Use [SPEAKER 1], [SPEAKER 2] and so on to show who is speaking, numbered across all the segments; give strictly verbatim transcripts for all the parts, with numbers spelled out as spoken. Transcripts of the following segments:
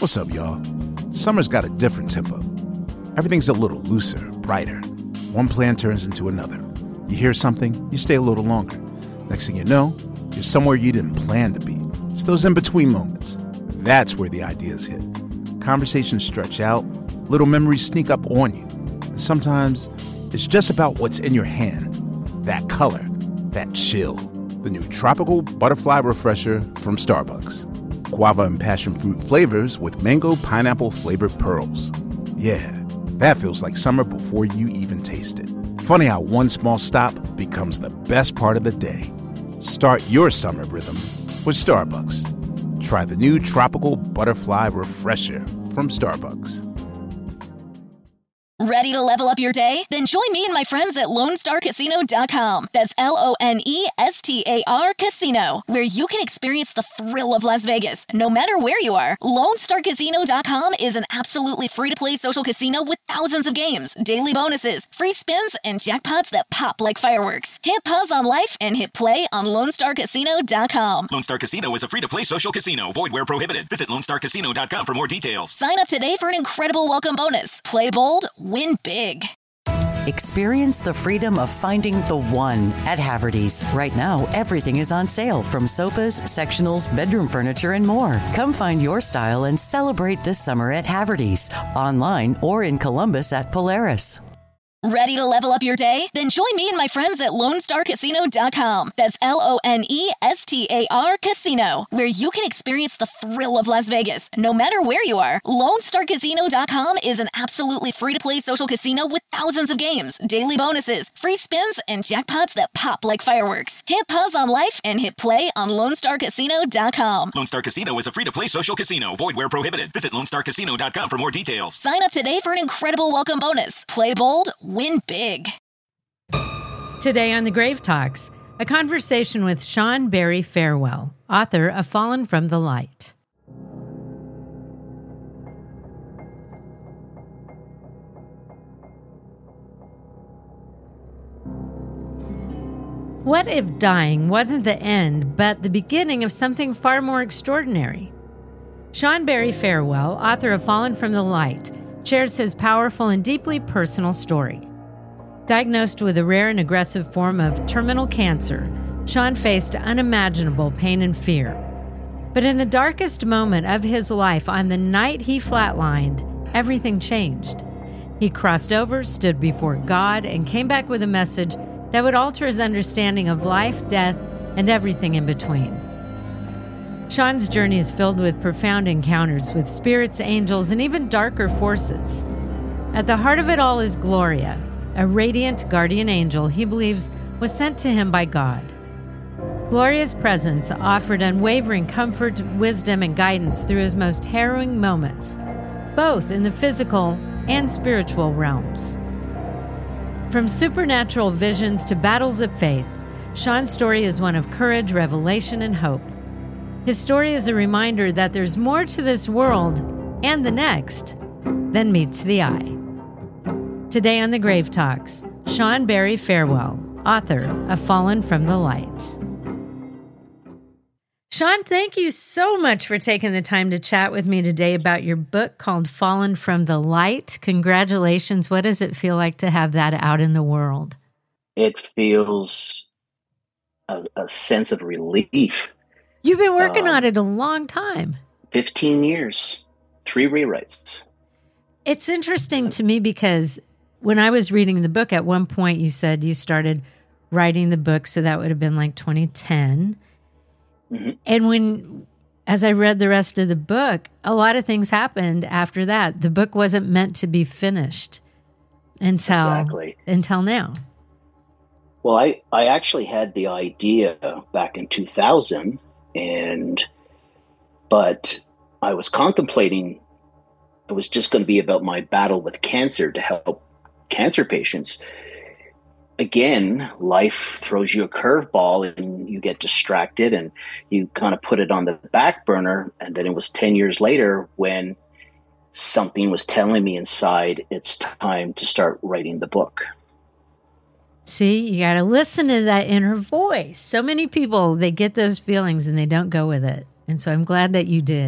[SPEAKER 1] What's up, y'all? Summer's got a different tempo. Everything's a little looser, brighter. One plan turns into another. You hear something, you stay a little longer. Next thing you know, you're somewhere you didn't plan to be. It's those in-between moments. That's where the ideas hit. Conversations stretch out, little memories sneak up on you. And sometimes it's just about what's in your hand. That color, that chill. The new Tropical Butterfly Refresher from Starbucks. Guava and passion fruit flavors with mango pineapple flavored pearls. Yeah, that feels like summer before you even taste it. Funny how one small stop becomes the best part of the day. Start your summer rhythm with Starbucks. Try the new Tropical Butterfly Refresher from Starbucks.
[SPEAKER 2] Ready to level up your day? Then join me and my friends at Lone Star Casino dot com. That's L O N E S T A R Casino, where you can experience the thrill of Las Vegas, no matter where you are. Lone Star Casino dot com is an absolutely free-to-play social casino with thousands of games, daily bonuses, free spins, and jackpots that pop like fireworks. Hit pause on life and hit play on Lone Star Casino dot com.
[SPEAKER 3] Lone Star Casino is a free-to-play social casino. Void where prohibited. Visit Lone Star Casino dot com for more details.
[SPEAKER 2] Sign up today for an incredible welcome bonus. Play bold, win big.
[SPEAKER 4] Experience the freedom of finding the one at Haverty's. Right now, everything is on sale, from sofas, sectionals, bedroom furniture, and more. Come find your style and celebrate this summer at Haverty's, online or in Columbus at Polaris.
[SPEAKER 2] Ready to level up your day? Then join me and my friends at Lone Star Casino dot com. That's L O N E S T A R Casino, where you can experience the thrill of Las Vegas, no matter where you are. Lone Star Casino dot com is an absolutely free-to-play social casino with thousands of games, daily bonuses, free spins, and jackpots that pop like fireworks. Hit pause on life and hit play on Lone Star Casino dot com.
[SPEAKER 3] Lone Star Casino is a free-to-play social casino. Void where prohibited. Visit Lone Star Casino dot com for more details.
[SPEAKER 2] Sign up today for an incredible welcome bonus. Play bold, win big.
[SPEAKER 5] Today on The Grave Talks, a conversation with Sean Barry Farewell, author of Fallen from the Light. What if dying wasn't the end, but the beginning of something far more extraordinary? Sean Barry Farewell, author of Fallen from the Light, shares his powerful and deeply personal story. Diagnosed with a rare and aggressive form of terminal cancer, Sean faced unimaginable pain and fear. But in the darkest moment of his life, on the night he flatlined, everything changed. He crossed over, stood before God, and came back with a message that would alter his understanding of life, death, and everything in between. Sean's journey is filled with profound encounters with spirits, angels, and even darker forces. At the heart of it all is Gloria, a radiant guardian angel he believes was sent to him by God. Gloria's presence offered unwavering comfort, wisdom, and guidance through his most harrowing moments, both in the physical and spiritual realms. From supernatural visions to battles of faith, Sean's story is one of courage, revelation, and hope. His story is a reminder that there's more to this world and the next than meets the eye. Today on The Grave Talks, Sean Barry Farewell, author of Fallen from the Light. Sean, thank you so much for taking the time to chat with me today about your book called Fallen from the Light. Congratulations. What does it feel like to have that out in the world?
[SPEAKER 6] It feels a, a sense of relief.
[SPEAKER 5] You've been working
[SPEAKER 6] um,
[SPEAKER 5] on it a long time.
[SPEAKER 6] fifteen years, three rewrites.
[SPEAKER 5] It's interesting to me because when I was reading the book, at one point you said you started writing the book, so that would have been like twenty ten. Mm-hmm. And when, as I read the rest of the book, a lot of things happened after that. The book wasn't meant to be finished until,
[SPEAKER 6] exactly.
[SPEAKER 5] until now.
[SPEAKER 6] Well, I, I actually had the idea back in two thousand, and but I was contemplating it was just going to be about my battle with cancer to help cancer patients. Again, life throws you a curveball and you get distracted and you kind of put it on the back burner. And then it was ten years later when something was telling me inside, it's time to start writing the book.
[SPEAKER 5] See, you got to listen to that inner voice. So many people, they get those feelings and they don't go with it. And so I'm glad that you did.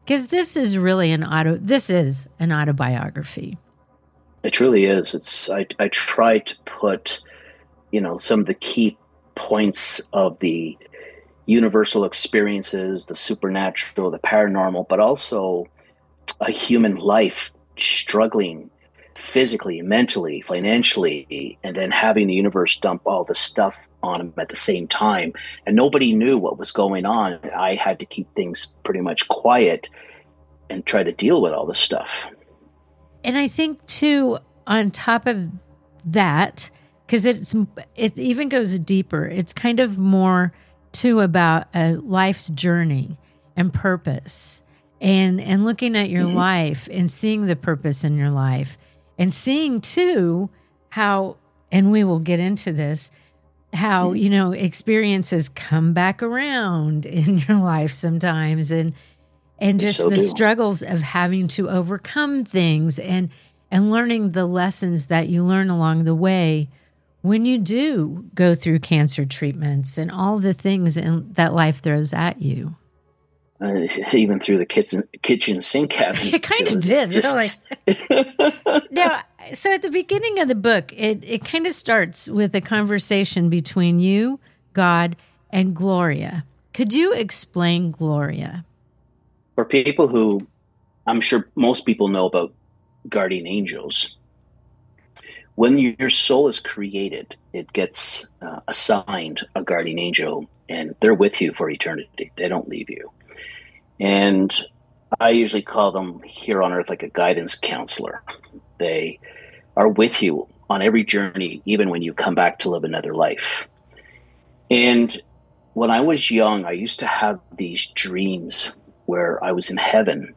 [SPEAKER 5] Because this is really an auto, this is an autobiography.
[SPEAKER 6] It truly is. It's, I, I try to put, you know, some of the key points of the universal experiences, the supernatural, the paranormal, but also a human life struggling physically, mentally, financially, and then having the universe dump all the stuff on him at the same time. And nobody knew what was going on. I had to keep things pretty much quiet and try to deal with all this stuff.
[SPEAKER 5] And I think too, on top of that, because it's it even goes deeper, it's kind of more too about a life's journey and purpose, and and looking at your mm-hmm. life and seeing the purpose in your life, and seeing too how, and we will get into this, how mm-hmm. you know experiences come back around in your life sometimes, and and just so the do. struggles of having to overcome things, and and learning the lessons that you learn along the way when you do go through cancer treatments and all the things in, that life throws at you.
[SPEAKER 6] Uh, even through the kitchen, kitchen sink cabinet.
[SPEAKER 5] It kind of did. Just... Really. Now, so at the beginning of the book, it, it kind of starts with a conversation between you, God, and Gloria. Could you explain Gloria?
[SPEAKER 6] For people who, I'm sure most people know about guardian angels, when your soul is created, it gets uh, assigned a guardian angel, and they're with you for eternity. They don't leave you. And I usually call them here on earth like a guidance counselor. They are with you on every journey, even when you come back to live another life. And when I was young, I used to have these dreams where I was in heaven,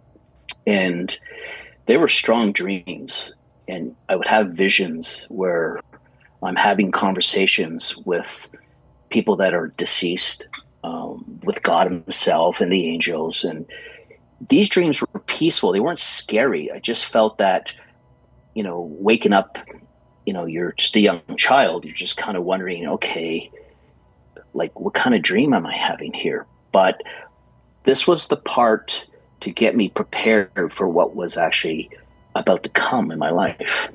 [SPEAKER 6] and they were strong dreams. And I would have visions where I'm having conversations with people that are deceased, um, with God himself and the angels. And these dreams were peaceful. They weren't scary. I just felt that, you know, waking up, you know, you're just a young child. You're just kind of wondering, okay, like, what kind of dream am I having here? But this was the part to get me prepared for what was actually about to come in my life.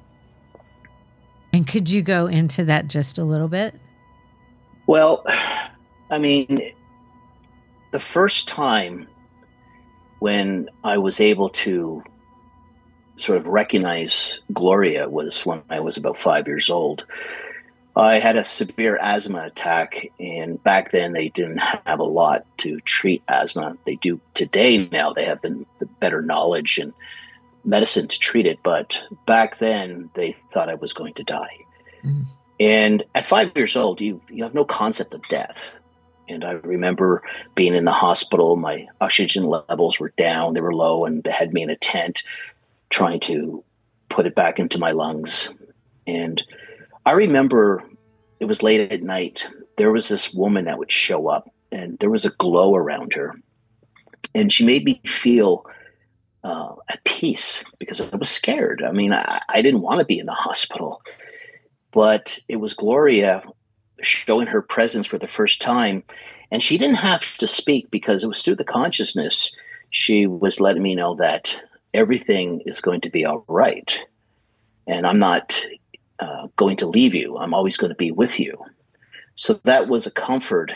[SPEAKER 5] And could you go into that just a little bit?
[SPEAKER 6] Well, I mean, the first time when I was able to sort of recognize Gloria was when I was about five years old. I had a severe asthma attack, and back then they didn't have a lot to treat asthma. They do today. Now they have the, the better knowledge and medicine to treat it, but back then they thought I was going to die. Mm-hmm. And at five years old, you you have no concept of death. And I remember being in the hospital, my oxygen levels were down, they were low, and they had me in a tent trying to put it back into my lungs. And I remember it was late at night. There was this woman that would show up, and there was a glow around her. And she made me feel Uh, at peace, because I was scared. I mean, I, I didn't want to be in the hospital, but it was Gloria showing her presence for the first time. And she didn't have to speak, because it was through the consciousness. She was letting me know that everything is going to be all right. And I'm not uh, going to leave you. I'm always going to be with you. So that was a comfort.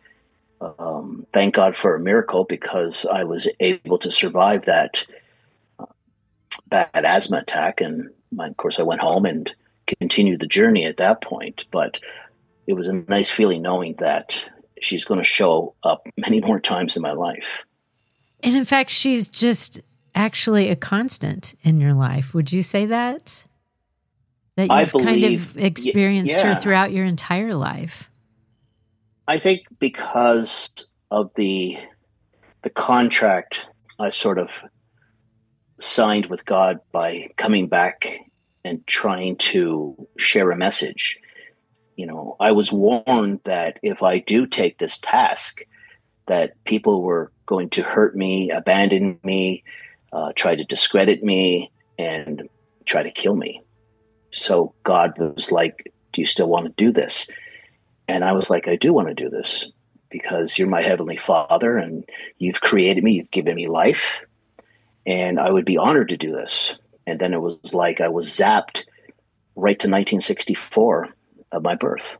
[SPEAKER 6] Um, thank God for a miracle, because I was able to survive that uh, bad asthma attack. And my, of course, I went home and continued the journey at that point. But it was a nice feeling knowing that she's going to show up many more times in my life.
[SPEAKER 5] And in fact, she's just actually a constant in your life. Would you say that? That you've
[SPEAKER 6] believe,
[SPEAKER 5] kind of experienced
[SPEAKER 6] yeah.
[SPEAKER 5] her throughout your entire life?
[SPEAKER 6] I think because of the the contract I sort of signed with God by coming back and trying to share a message. You know, I was warned that if I do take this task, that people were going to hurt me, abandon me, uh, try to discredit me, and try to kill me. So God was like, do you still want to do this? And I was like, I do want to do this. because you're my heavenly Father and you've created me, you've given me life, and I would be honored to do this. And then it was like I was zapped right to nineteen sixty-four of my birth.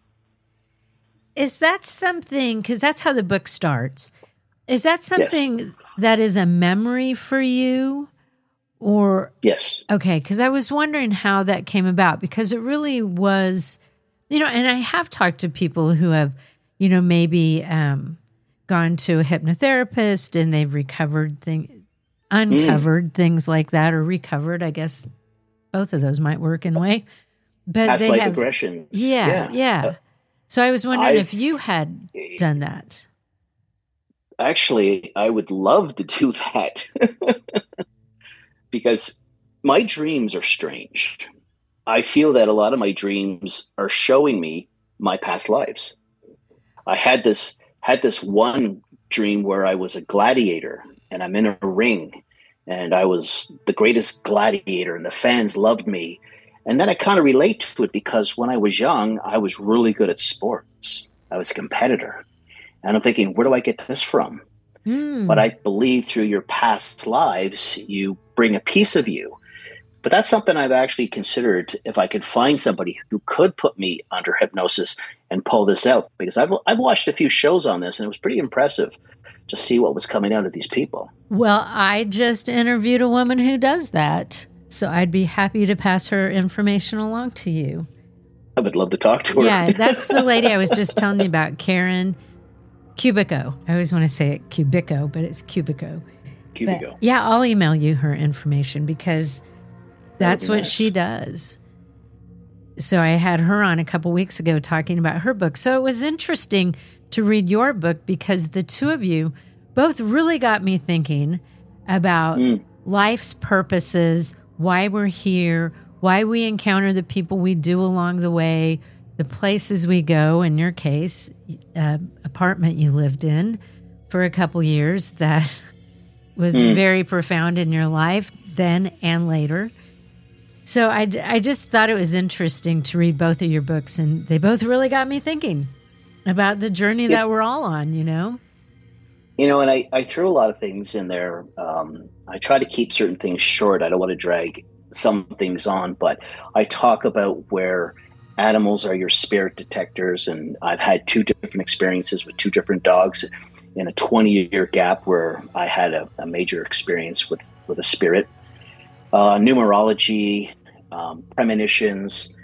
[SPEAKER 5] Is that something, because that's how the book starts, is that something
[SPEAKER 6] Yes.
[SPEAKER 5] that is a memory for you? Or
[SPEAKER 6] Yes.
[SPEAKER 5] okay, because I was wondering how that came about, because it really was, you know, and I have talked to people who have, you know, maybe um, gone to a hypnotherapist and they've recovered things, uncovered mm. things like that, or recovered. I guess both of those might work in a way. But
[SPEAKER 6] Past
[SPEAKER 5] they
[SPEAKER 6] life
[SPEAKER 5] have
[SPEAKER 6] aggressions.
[SPEAKER 5] Yeah, yeah. yeah.
[SPEAKER 6] Uh,
[SPEAKER 5] so I was wondering
[SPEAKER 6] I've,
[SPEAKER 5] if you had done that.
[SPEAKER 6] Actually, I would love to do that. Because my dreams are strange. I feel that a lot of my dreams are showing me my past lives. I had this had this one dream where I was a gladiator and I'm in a ring and I was the greatest gladiator and the fans loved me. And then I kind of relate to it because when I was young, I was really good at sports. I was a competitor. And I'm thinking, where do I get this from? Mm. But I believe through your past lives, you bring a piece of you. But that's something I've actually considered, if I could find somebody who could put me under hypnosis and pull this out. Because I've I've watched a few shows on this, and it was pretty impressive to see what was coming out of these people.
[SPEAKER 5] Well, I just interviewed a woman who does that. So I'd be happy to pass her information along to you.
[SPEAKER 6] I would love to talk to her.
[SPEAKER 5] Yeah, that's the lady I was just telling you about, Karen Cubico. I always want to say it Cubico, but it's Cubico.
[SPEAKER 6] Cubico.
[SPEAKER 5] But yeah, I'll email you her information because that's what
[SPEAKER 6] nice.
[SPEAKER 5] she does. So I had her on a couple weeks ago talking about her book. So it was interesting to read your book because the two of you both really got me thinking about mm. life's purposes, why we're here, why we encounter the people we do along the way, the places we go. In your case, uh, apartment you lived in for a couple years that was mm. very profound in your life then and later. So I, I just thought it was interesting to read both of your books, and they both really got me thinking about the journey yeah. that we're all on, you know?
[SPEAKER 6] You know, and I, I threw a lot of things in there. Um, I try to keep certain things short. I don't want to drag some things on, but I talk about where animals are your spirit detectors, and I've had two different experiences with two different dogs in a twenty-year gap where I had a, a major experience with, with a spirit. Uh, numerology, um, premonitions,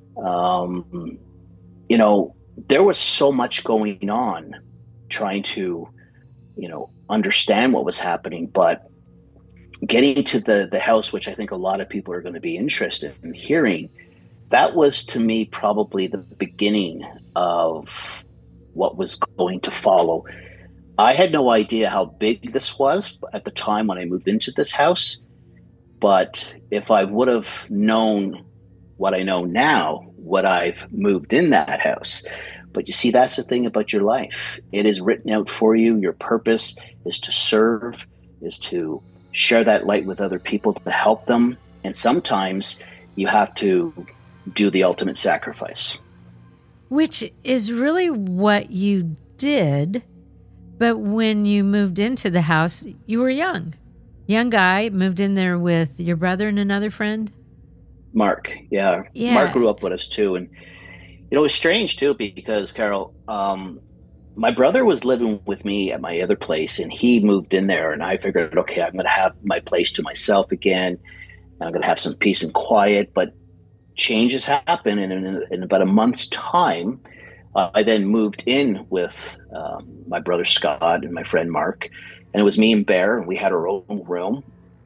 [SPEAKER 6] um, you know, there was so much going on trying to, you know, understand what was happening, but getting to the, the house, which I think a lot of people are going to be interested in hearing, that was to me probably the beginning of what was going to follow. I had no idea how big this was at the time when I moved into this house. But if I would have known what I know now, would I've moved in that house? But you see, that's the thing about your life. It is written out for you. Your purpose is to serve, is to share that light with other people, to help them. And sometimes you have to do the ultimate sacrifice.
[SPEAKER 5] Which is really what you did. But when you moved into the house, you were young. Young guy, moved in there with your brother and another friend?
[SPEAKER 6] Mark, yeah. yeah. Mark grew up with us too. And, you know, it was strange too because, Carol, um, my brother was living with me at my other place and he moved in there. And I figured, okay, I'm going to have my place to myself again. I'm going to have some peace and quiet. But changes happen. And in, in about a month's time, uh, I then moved in with um, my brother Scott and my friend Mark. And it was me and Bear, and we had our own room.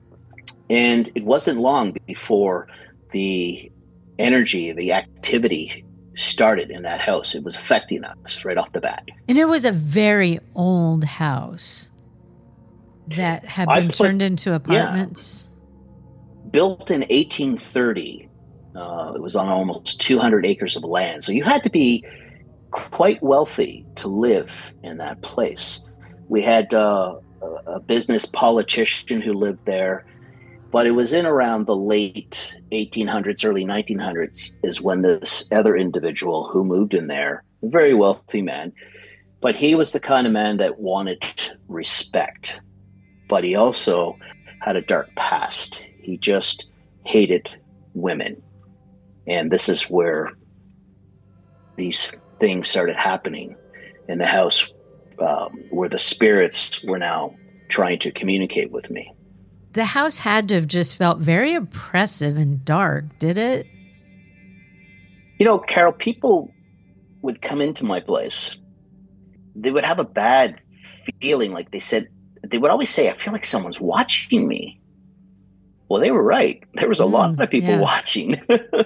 [SPEAKER 6] And it wasn't long before the energy, the activity started in that house. It was affecting us right off the bat.
[SPEAKER 5] And it was a very old house that had been put, turned into apartments.
[SPEAKER 6] Yeah. Built in eighteen thirty. Uh, it was on almost two hundred acres of land. So you had to be quite wealthy to live in that place. We had uh, a business politician who lived there, but it was in around the late eighteen hundreds, early nineteen hundreds is when this other individual who moved in there, a very wealthy man, But he was the kind of man that wanted respect, but he also had a dark past. He just hated women. And this is where these things started happening in the house, um, where the spirits were now trying to communicate with me.
[SPEAKER 5] The house had to have just felt very oppressive and dark, did it?
[SPEAKER 6] You know, Carol, people would come into my place. They would have a bad feeling. Like they said, they would always say, I feel like someone's watching me. Well, they were right. There was a mm, lot of people yeah. watching.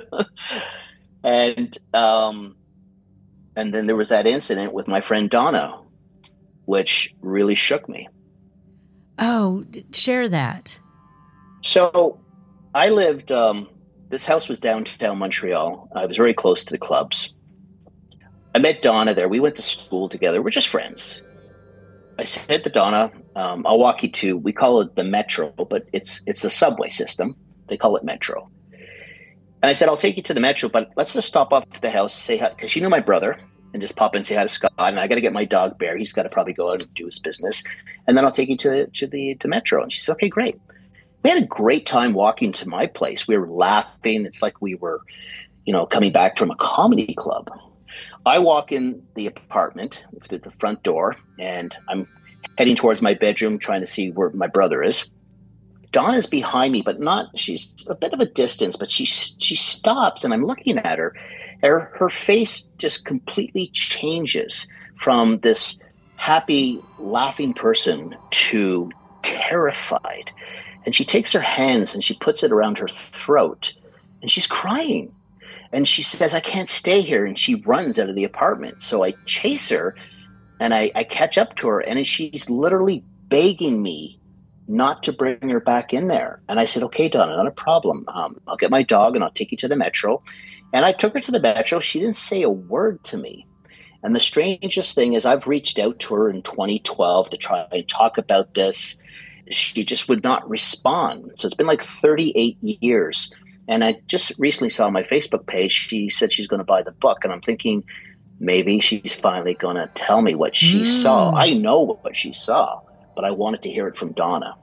[SPEAKER 6] and, um, and then there was that incident with my friend Donna, which really shook me.
[SPEAKER 5] Oh, share that.
[SPEAKER 6] So I lived, um, this house was downtown Montreal. I was very close to the clubs. I met Donna there. We went to school together. We're just friends. I said to Donna, um, I'll walk you to, we call it the Metro, but it's it's a subway system. They call it Metro. And I said, I'll take you to the Metro, but let's just stop off at the house, say hi, because she knew my brother, and just pop in and say hi to Scott. And I got to get my dog Bear. He's got to probably go out and do his business. And then I'll take you to, to the to Metro. And she said, okay, great. We had a great time walking to my place. We were laughing. It's like we were, you know, coming back from a comedy club. I walk in the apartment through the front door, and I'm heading towards my bedroom, trying to see where my brother is. Donna's behind me, but not, she's a bit of a distance, but she she stops, and I'm looking at her. Her, her face just completely changes from this happy, laughing person to terrified. And she takes her hands and she puts it around her throat, and she's crying. And she says, I can't stay here. And she runs out of the apartment. So I chase her and I, I catch up to her. And she's literally begging me not to bring her back in there. And I said, okay, Donna, not a problem. Um, I'll get my dog and I'll take you to the Metro. And I took her to the Metro. She didn't say a word to me. And the strangest thing is I've reached out to her in twenty twelve to try and talk about this. She just would not respond. So it's been like thirty-eight years. And I just recently saw on my Facebook page, she said she's going to buy the book. And I'm thinking maybe she's finally going to tell me what she mm. saw. I know what she saw, but I wanted to hear it from Donna.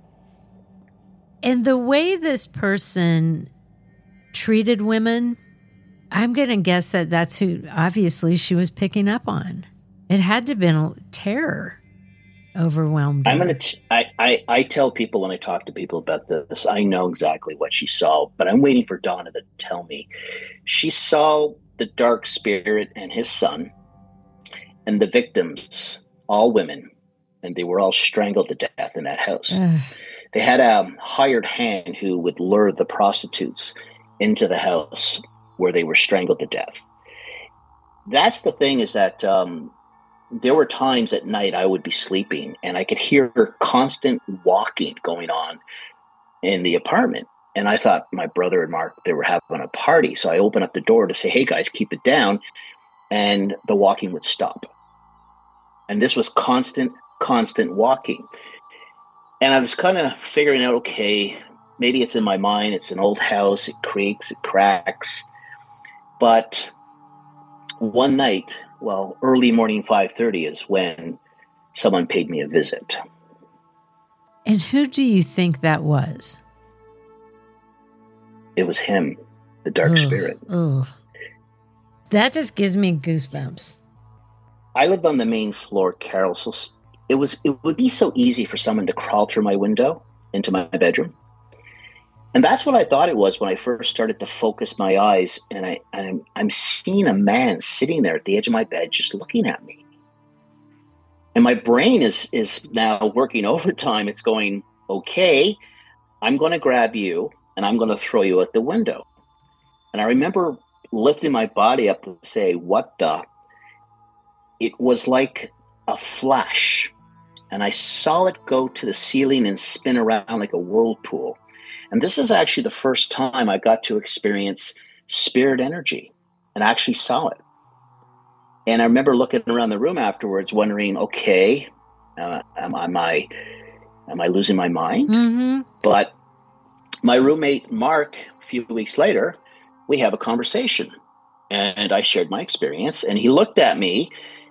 [SPEAKER 5] And the way this person treated women, I'm going to guess that that's who obviously she was picking up on. It had to have been terror. Overwhelmed.
[SPEAKER 6] I'm going to, I, I, I tell people when I talk to people about this, I know exactly what she saw, but I'm waiting for Donna to tell me. She saw the dark spirit and his son and the victims, all women, and they were all strangled to death in that house. Ugh. They had a hired hand who would lure the prostitutes into the house where they were strangled to death. That's the thing is that, um, there were times at night I would be sleeping and I could hear constant walking going on in the apartment. And I thought my brother and Mark, they were having a party. So I opened up the door to say, hey guys, keep it down. And the walking would stop. And this was constant, constant walking. And I was kind of figuring out, okay, maybe it's in my mind. It's an old house. It creaks, it cracks. But one night, well, early morning five thirty is when someone paid me a visit.
[SPEAKER 5] And who do you think that was?
[SPEAKER 6] It was him, the dark
[SPEAKER 5] ugh,
[SPEAKER 6] spirit.
[SPEAKER 5] Ugh. That just gives me goosebumps.
[SPEAKER 6] I lived on the main floor, Carol, so it was it would be so easy for someone to crawl through my window into my bedroom. And that's what I thought it was when I first started to focus my eyes, and I, I'm, I'm seeing a man sitting there at the edge of my bed just looking at me. And my brain is is now working overtime. It's going, okay, I'm going to grab you, and I'm going to throw you out the window. And I remember lifting my body up to say, what the? It was like a flash, and I saw it go to the ceiling and spin around like a whirlpool. And this is actually the first time I got to experience spirit energy and actually saw it. And I remember looking around the room afterwards, wondering, okay, uh, am, am I am I losing my mind?
[SPEAKER 5] Mm-hmm.
[SPEAKER 6] But my roommate, Mark, a few weeks later, we have a conversation. And I shared my experience. And he looked at me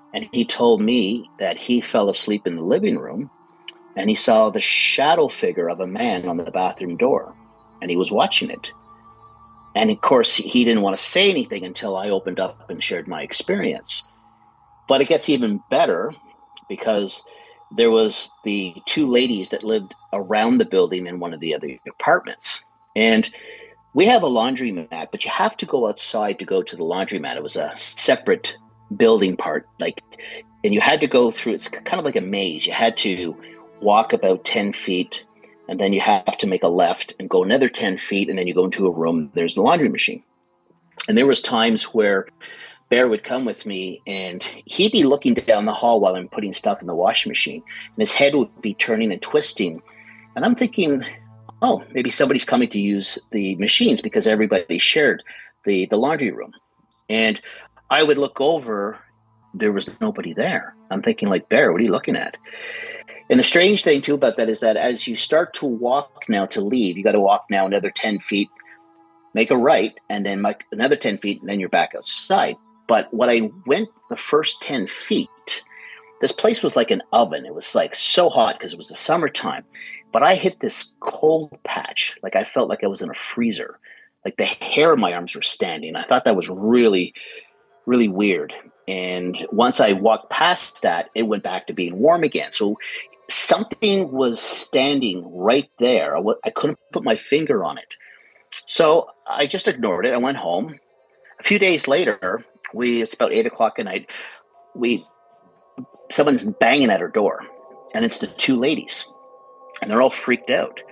[SPEAKER 6] And he told me that he fell asleep in the living room and he saw the shadow figure of a man on the bathroom door, and he was watching it. And of course, he didn't want to say anything until I opened up and shared my experience. But it gets even better because there was the two ladies that lived around the building in one of the other apartments. And we have a laundromat, but you have to go outside to go to the laundromat. It was a separate building part, like, and you had to go through, it's kind of like a maze. You had to walk about ten feet, and then you have to make a left and go another ten feet, and then you go into a room, there's the laundry machine. And there was times where Bear would come with me and he'd be looking down the hall while I'm putting stuff in the washing machine, and his head would be turning and twisting. And I'm thinking, oh, maybe somebody's coming to use the machines because everybody shared the, the laundry room. And I would look over, there was nobody there. I'm thinking, like, Bear, what are you looking at? And the strange thing too about that is that as you start to walk now to leave, you got to walk now another ten feet, make a right, and then make another ten feet, and then you're back outside. But when I went the first ten feet, this place was like an oven. It was like so hot because it was the summertime. But I hit this cold patch. Like I felt like I was in a freezer. Like the hair on my arms were standing. I thought that was really, really weird. And once I walked past that, it went back to being warm again. So something was standing right there. I, w- I couldn't put my finger on it. So I just ignored it. I went home. A few days later, we it's about eight o'clock at night. We someone's banging at our door, and it's the two ladies, and they're all freaked out.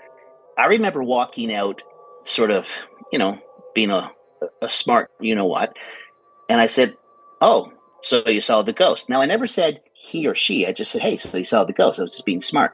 [SPEAKER 6] I remember walking out, sort of, you know, being a, a smart, you know what, and I said, "Oh, so you saw the ghost?" Now I never said he or she. I just said, "Hey, so you saw the ghost." I was just being smart.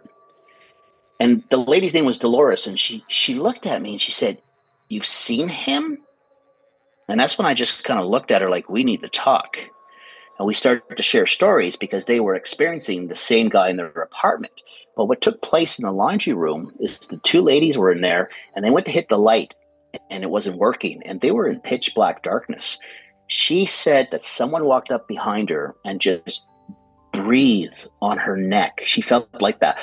[SPEAKER 6] And the lady's name was Dolores, and she she looked at me and she said, "You've seen him?" And that's when I just kind of looked at her like, we need to talk. And we started to share stories because they were experiencing the same guy in their apartment. But what took place in the laundry room is the two ladies were in there and they went to hit the light and it wasn't working. And they were in pitch black darkness. She said that someone walked up behind her and just breathed on her neck. She felt like that.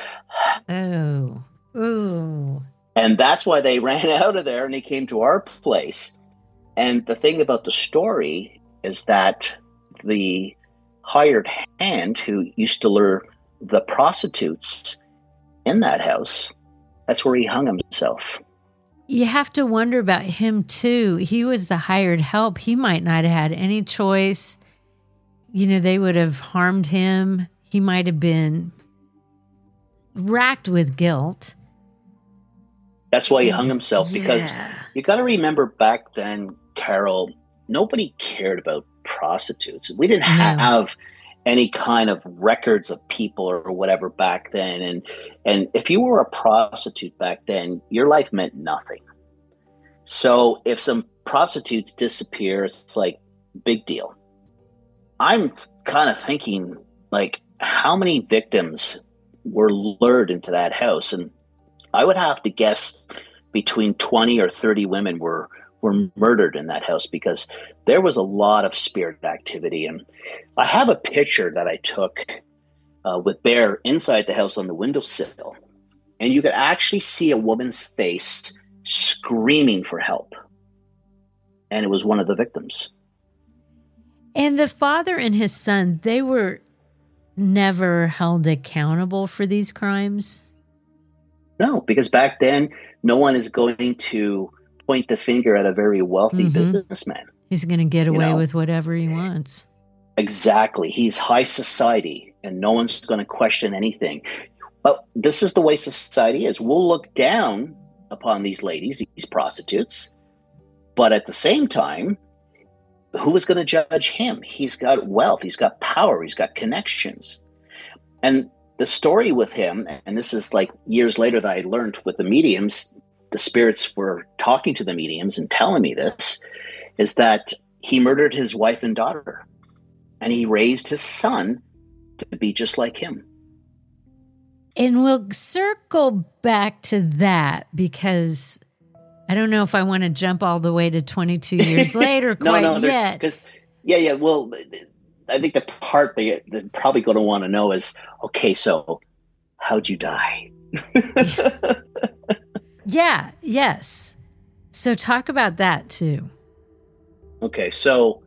[SPEAKER 5] Oh, ooh.
[SPEAKER 6] And that's why they ran out of there and they came to our place. And the thing about the story is that the hired hand who used to lure the prostitutes in that house, that's where he hung himself.
[SPEAKER 5] You have to wonder about him too. He was the hired help. He might not have had any choice. You know, they would have harmed him. He might have been racked with guilt.
[SPEAKER 6] That's why he hung himself,
[SPEAKER 5] Yeah.
[SPEAKER 6] because you got to remember back then, Carol, nobody cared about prostitutes. We didn't
[SPEAKER 5] No.
[SPEAKER 6] have any kind of records of people or whatever back then. And and if you were a prostitute back then, your life meant nothing. So if some prostitutes disappear, it's like, big deal. I'm kind of thinking, like, how many victims were lured into that house? And I would have to guess between twenty or thirty women were were murdered in that house because there was a lot of spirit activity. And I have a picture that I took uh, with Bear inside the house on the windowsill. And you could actually see a woman's face screaming for help. And it was one of the victims.
[SPEAKER 5] And the father and his son, they were never held accountable for these crimes?
[SPEAKER 6] No, because back then, no one is going to point the finger at a very wealthy
[SPEAKER 5] Mhm.
[SPEAKER 6] businessman.
[SPEAKER 5] He's going to get
[SPEAKER 6] You
[SPEAKER 5] away
[SPEAKER 6] know?
[SPEAKER 5] with whatever he wants.
[SPEAKER 6] Exactly. He's high society and no one's going to question anything. But this is the way society is. We'll look down upon these ladies, these prostitutes. But at the same time, who is going to judge him? He's got wealth. He's got power. He's got connections. And the story with him, and this is like years later that I learned with the mediums, the spirits were talking to the mediums and telling me this, is that he murdered his wife and daughter. And he raised his son to be just like him.
[SPEAKER 5] And we'll circle back to that because I don't know if I want to jump all the way to twenty-two years later
[SPEAKER 6] no,
[SPEAKER 5] quite
[SPEAKER 6] no,
[SPEAKER 5] yet.
[SPEAKER 6] Because, yeah, yeah, well, I think the part that they're probably going to want to know is, okay, so how'd you die?
[SPEAKER 5] Yeah, yes. So talk about that too.
[SPEAKER 6] Okay, so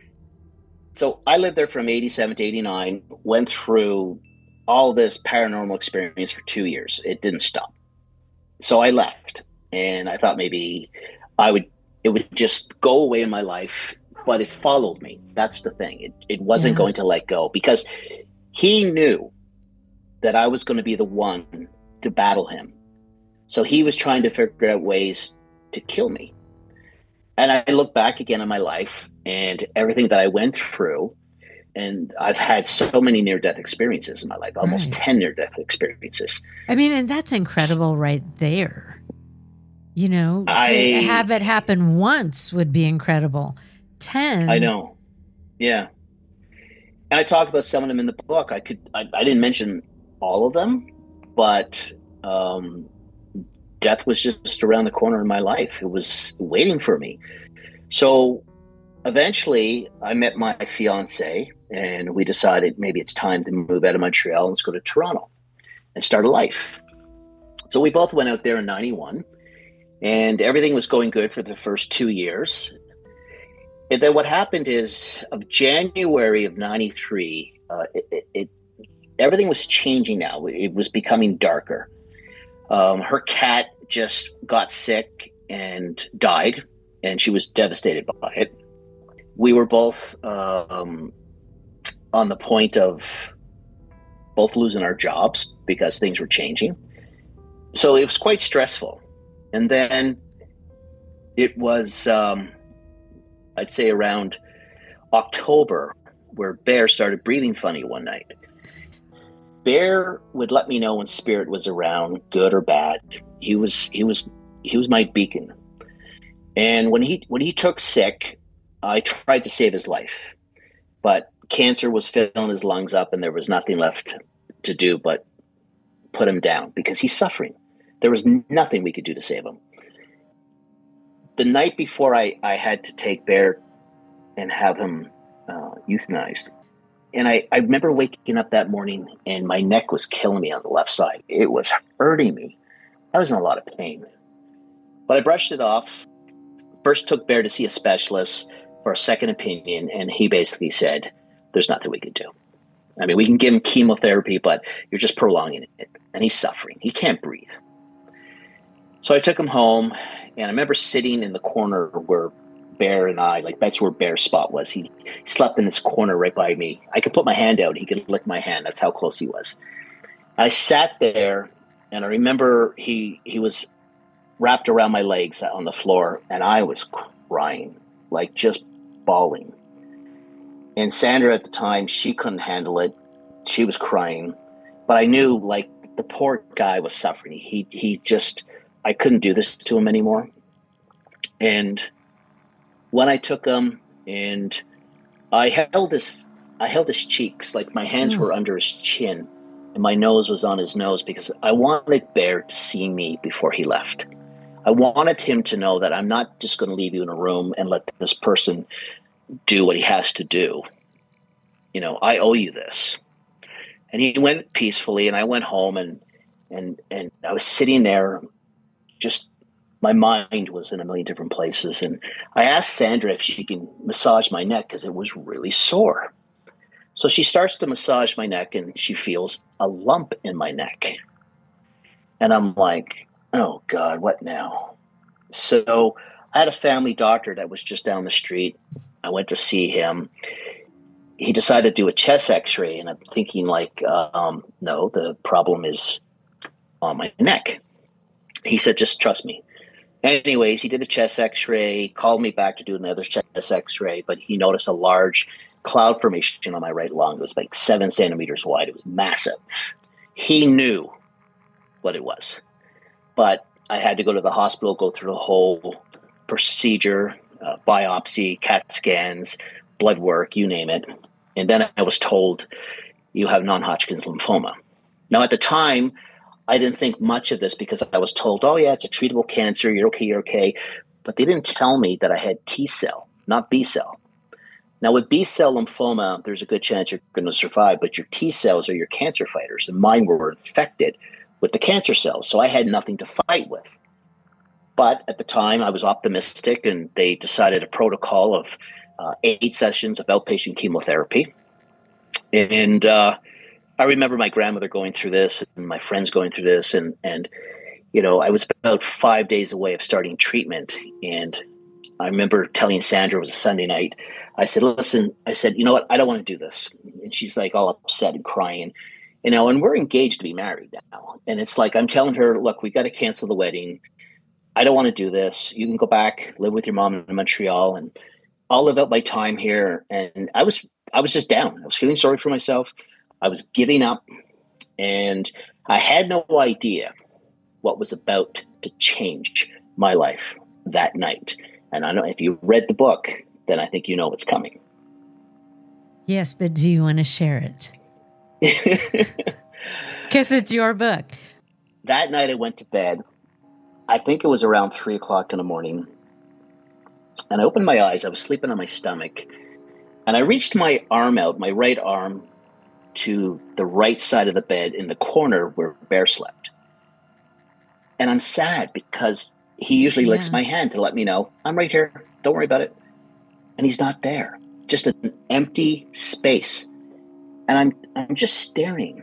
[SPEAKER 6] so I lived there from eighty-seven to eighty-nine, went through all this paranormal experience for two years. It didn't stop. So I left, and I thought maybe I would it would just go away in my life, but it followed me. That's the thing. It it wasn't
[SPEAKER 5] Yeah.
[SPEAKER 6] going to let go, because he knew that I was going to be the one to battle him. So he was trying to figure out ways to kill me. And I look back again on my life and everything that I went through, and I've had so many near-death experiences in my life, almost
[SPEAKER 5] Right.
[SPEAKER 6] ten near-death experiences.
[SPEAKER 5] I mean, and that's incredible right there. You know, to
[SPEAKER 6] I-
[SPEAKER 5] have it happen once would be incredible. ten.
[SPEAKER 6] I know. Yeah. And I talk about some of them in the book. I could, I, I didn't mention all of them, but um, death was just around the corner in my life. It was waiting for me. So eventually I met my fiance, and we decided maybe it's time to move out of Montreal and let's go to Toronto and start a life. So we both went out there in ninety-one, and everything was going good for the first two years. And then what happened is, of January of ninety-three, uh, it, it, it everything was changing now. It was becoming darker. Um, her cat just got sick and died, and she was devastated by it. We were both um, on the point of both losing our jobs because things were changing. So it was quite stressful. And then it was, um, I'd say around October, where Bear started breathing funny one night. Bear would let me know when spirit was around, good or bad. He was he was he was my beacon. And when he when he took sick, I tried to save his life, but cancer was filling his lungs up, and there was nothing left to do but put him down because he's suffering. There was nothing we could do to save him. The night before I, I had to take Bear and have him uh, euthanized, and I, I remember waking up that morning and my neck was killing me on the left side. It was hurting me. I was in a lot of pain. But I brushed it off. First took Bear to see a specialist for a second opinion, and he basically said, there's nothing we can do. I mean, we can give him chemotherapy, but you're just prolonging it. And he's suffering. He can't breathe. So I took him home, and I remember sitting in the corner where Bear and I, like that's where Bear's spot was. He slept in this corner right by me. I could put my hand out. He could lick my hand. That's how close he was. I sat there, and I remember he he was wrapped around my legs on the floor, and I was crying, like just bawling. And Sandra at the time, she couldn't handle it. She was crying. But I knew, like, the poor guy was suffering. He he just, I couldn't do this to him anymore. And when I took him and I held his, I held his cheeks, like my hands were under his chin and my nose was on his nose, because I wanted Bear to see me before he left. I wanted him to know that I'm not just going to leave you in a room and let this person do what he has to do. You know, I owe you this. And he went peacefully, and I went home, and and and I was sitting there, just my mind was in a million different places. And I asked Sandra if she can massage my neck because it was really sore. So she starts to massage my neck, and she feels a lump in my neck. And I'm like, oh God, what now? So I had a family doctor that was just down the street. I went to see him. He decided to do a chest x-ray, and I'm thinking like, um, no, the problem is on my neck. He said, just trust me. Anyways, he did a chest x-ray, called me back to do another chest x-ray, but he noticed a large cloud formation on my right lung. It was like seven centimeters wide. It was massive. He knew what it was, but I had to go to the hospital, go through the whole procedure, uh, biopsy, CAT scans, blood work, you name it. And then I was told, you have non-Hodgkin's lymphoma. Now, at the time, I didn't think much of this because I was told, oh, yeah, it's a treatable cancer. You're okay, you're okay. But they didn't tell me that I had T cell, not B cell. Now, with B-cell lymphoma, there's a good chance you're going to survive, but your T cells are your cancer fighters, and mine were infected with the cancer cells, so I had nothing to fight with. But at the time, I was optimistic, and they decided a protocol of uh, eight sessions of outpatient chemotherapy. And uh, I remember my grandmother going through this, and my friends going through this, and and you know, I was about five days away of starting treatment, and I remember telling Sandra, it was a Sunday night, I said, listen, I said, you know what, I don't want to do this. And she's like all upset and crying, you know, and we're engaged to be married now. And it's like, I'm telling her, look, we got to cancel the wedding. I don't want to do this. You can go back, live with your mom in Montreal, and I'll live out my time here. And I was, I was just down. I was feeling sorry for myself. I was giving up, and I had no idea what was about to change my life that night. And I know if you read the book, then I think you know what's coming.
[SPEAKER 5] Yes, but do you want to share it? Because it's your book.
[SPEAKER 6] That night I went to bed. I think it was around three o'clock in the morning. And I opened my eyes. I was sleeping on my stomach. And I reached my arm out, my right arm, to the right side of the bed in the corner where Bear slept. And I'm sad because he usually yeah. licks my hand to let me know, I'm right here. Don't worry about it. And he's not there. Just an empty space. And I'm I'm just staring.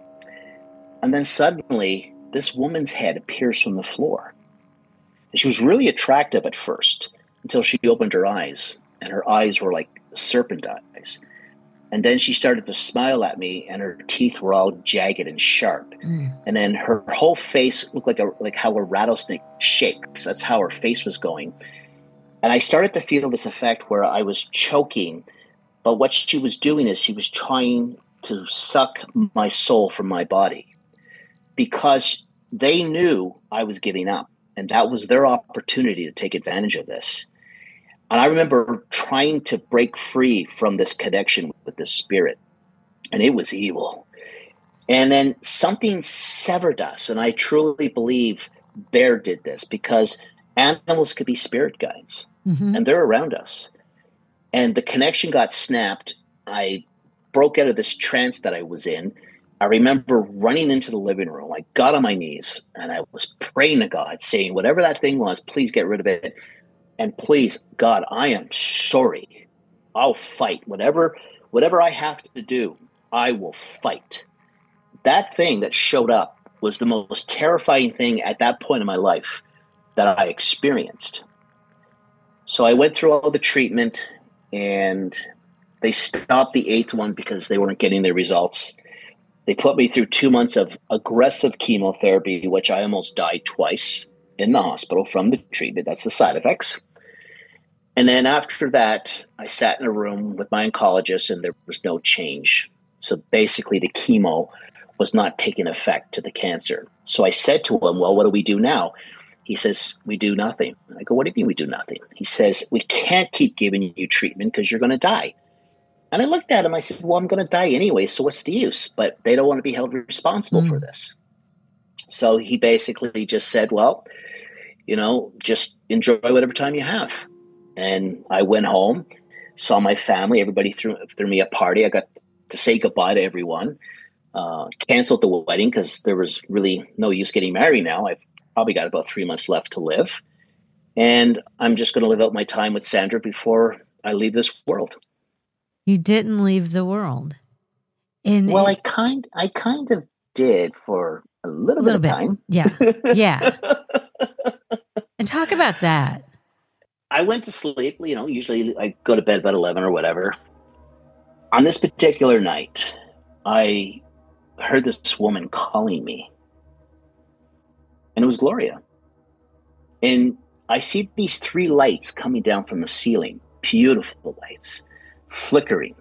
[SPEAKER 6] And then suddenly, this woman's head appears from the floor. And she was really attractive at first until she opened her eyes. And her eyes were like serpent eyes. And then she started to smile at me, and her teeth were all jagged and sharp. Mm. And then her whole face looked like a like how a rattlesnake shakes. That's how her face was going. And I started to feel this effect where I was choking. But what she was doing is she was trying to suck my soul from my body, because they knew I was giving up. And that was their opportunity to take advantage of this. And I remember trying to break free from this connection with this spirit. And it was evil. And then something severed us. And I truly believe Bear did this, because animals could be spirit guides. Mm-hmm. And they're around us. And the connection got snapped. I broke out of this trance that I was in. I remember running into the living room. I got on my knees and I was praying to God, saying, whatever that thing was, please get rid of it. And please, God, I am sorry. I'll fight. Whatever, whatever I have to do, I will fight. That thing that showed up was the most terrifying thing at that point in my life that I experienced. So I went through all the treatment, and they stopped the eighth one because they weren't getting their results. They put me through two months of aggressive chemotherapy, which I almost died twice in the hospital from the treatment. That's the side effects. And then after that, I sat in a room with my oncologist, and there was no change. So basically the chemo was not taking effect to the cancer. So I said to him, well, what do we do now? He says, we do nothing. And I go, what do you mean we do nothing? He says, we can't keep giving you treatment because you're going to die. And I looked at him. I said, well, I'm going to die anyway, so what's the use? But they don't want to be held responsible mm. for this. So he basically just said, well, you know, just enjoy whatever time you have. And I went home, saw my family. Everybody threw, threw me a party. I got to say goodbye to everyone. Uh, canceled the wedding because there was really no use getting married now. I've probably got about three months left to live. And I'm just going to live out my time with Sandra before I leave this world.
[SPEAKER 5] You didn't leave the world. And
[SPEAKER 6] well, I kind, I kind of did for a little, little bit of bit. time.
[SPEAKER 5] Yeah, yeah. And talk about that.
[SPEAKER 6] I went to sleep. You know, usually I go to bed about eleven or whatever. On this particular night, I heard this woman calling me. And it was Gloria. And I see these three lights coming down from the ceiling, beautiful lights, flickering.